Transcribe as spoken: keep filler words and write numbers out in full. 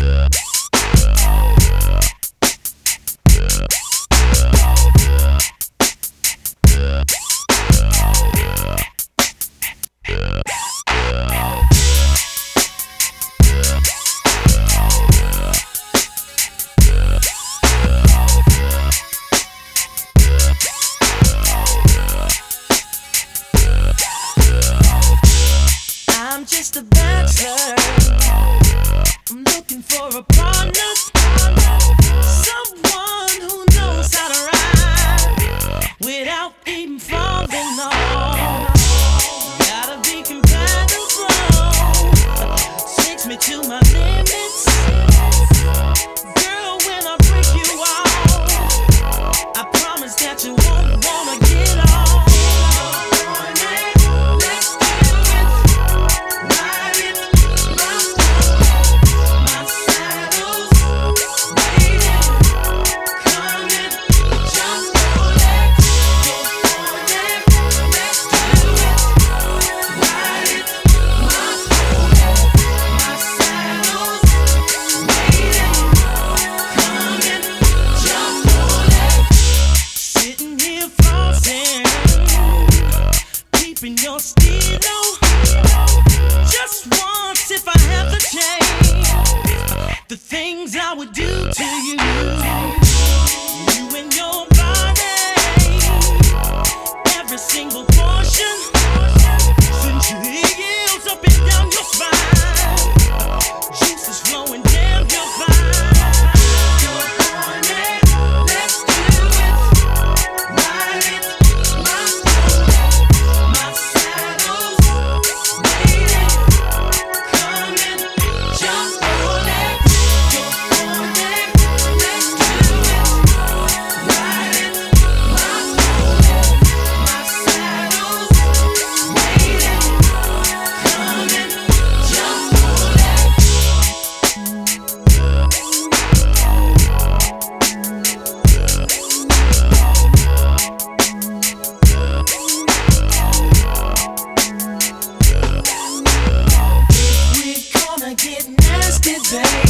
I'm just a bachelor. I'm looking for a partner, someone who knows how to ride without even falling off. Gotta be compatible, takes me to my limits. Girl, when I break you off, I promise that you won't wanna get off. In your stilo, just once if I have the chance, the things I would do to you, you and your body, every single portion, since your heels up and down your spine, juices flowing down your spine. Get nasty, babe.